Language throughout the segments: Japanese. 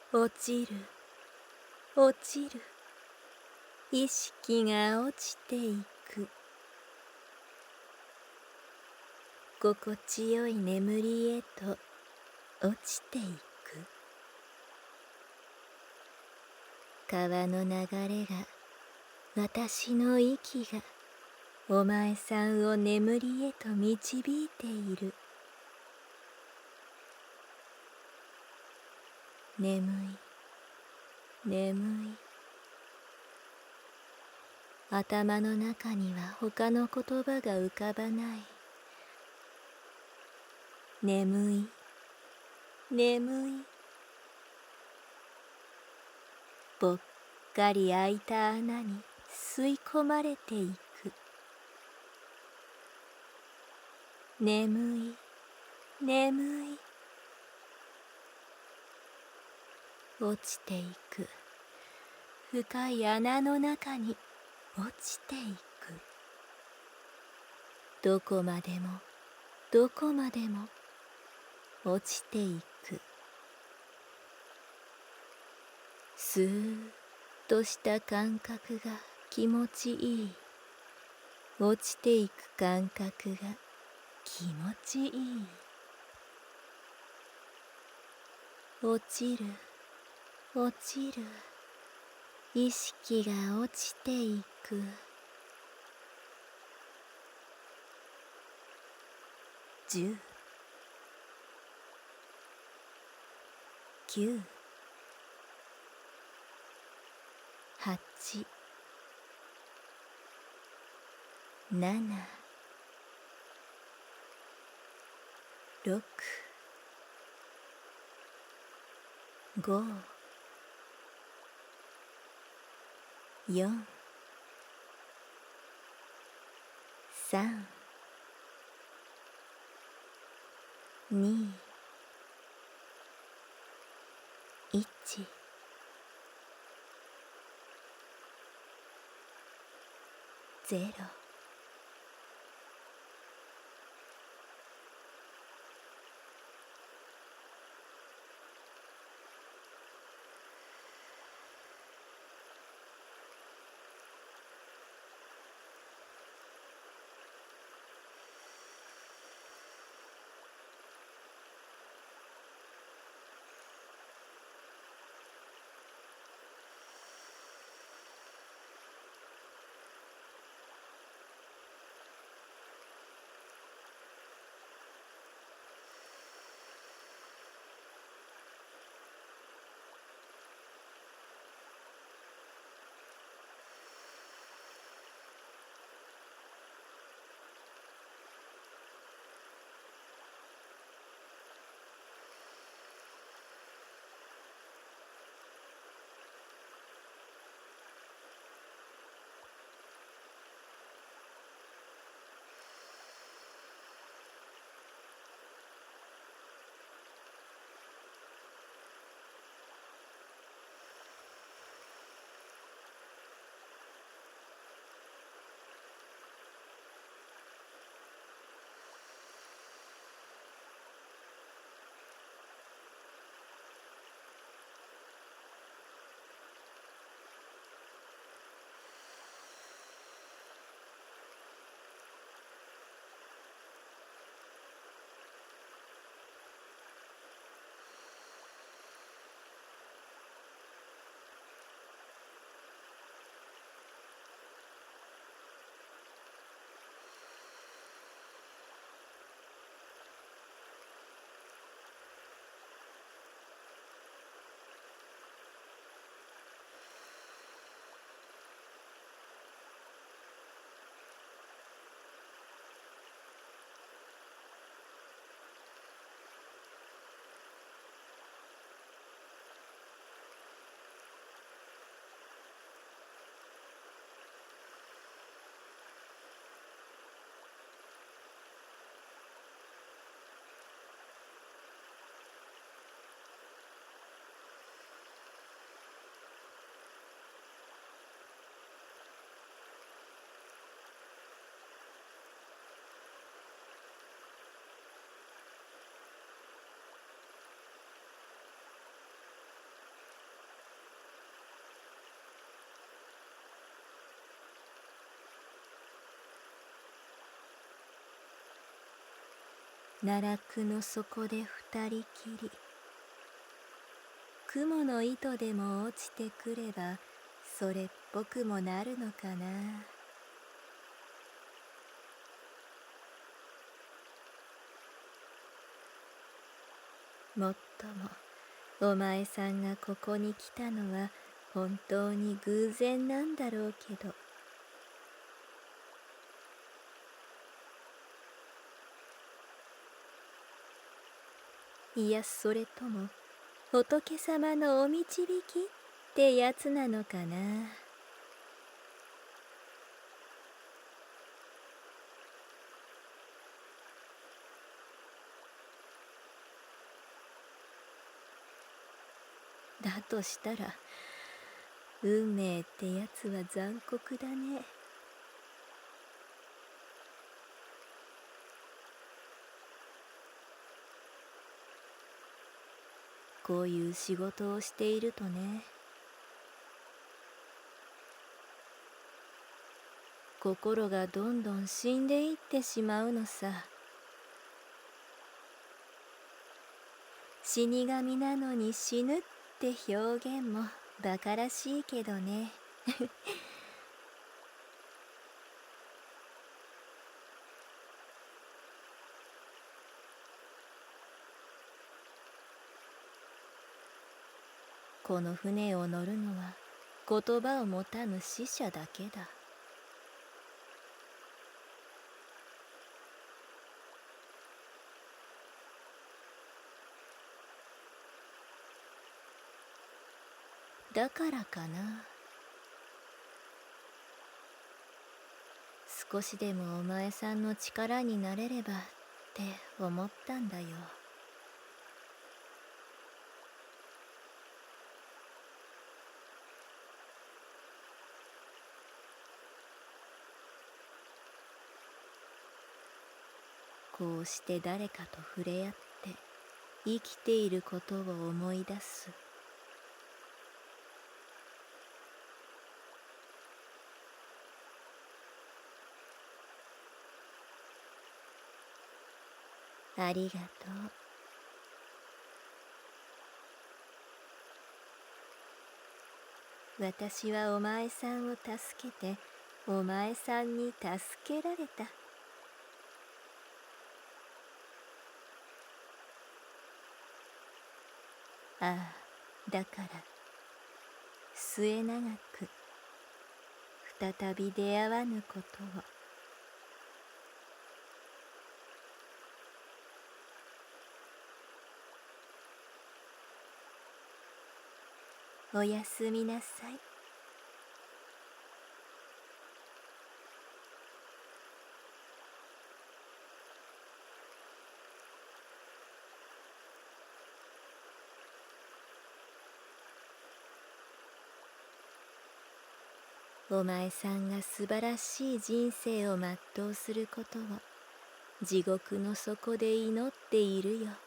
落ちる落ちる、意識が落ちていく。心地よい眠りへと落ちていく。川の流れが、私の息が、お前さんを眠りへと導いている。眠い眠い。頭の中には他の言葉が浮かばない。眠い眠い。ぽっかり開いた穴に吸い込まれていく。眠い眠い。落ちていく。深い穴の中に落ちていく。どこまでもどこまでも落ちていく。スーッとした感覚が気持ちいい。落ちていく感覚が気持ちいい。落ちる落ちる。意識が落ちていく。10、9、8、7、6、5、4、3、2、1。ゼロ。 奈落の底で二人きり。雲の糸でも落ちてくればそれっぽくもなるのかな。もっともお前さんがここに来たのは本当に偶然なんだろうけど、いやそれとも仏様のお導きってやつなのかな。だとしたら運命ってやつは残酷だね。こういう仕事をしているとね、心がどんどん死んでいってしまうのさ。死神なのに死ぬって表現もバカらしいけどね。この船を乗るのは言葉を持たぬ死者だけだ。だからかな。少しでもお前さんの力になれればって思ったんだよ。こうして誰かと触れ合って生きていることを思い出す。ありがとう。私はお前さんを助けてお前さんに助けられた。ああ、だから末永く再び出会わぬことを。おやすみなさい。お前さんが素晴らしい人生を全うすることを地獄の底で祈っているよ。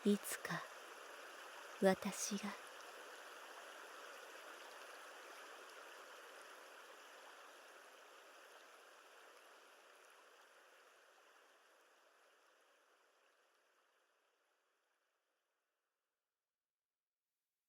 いつか私が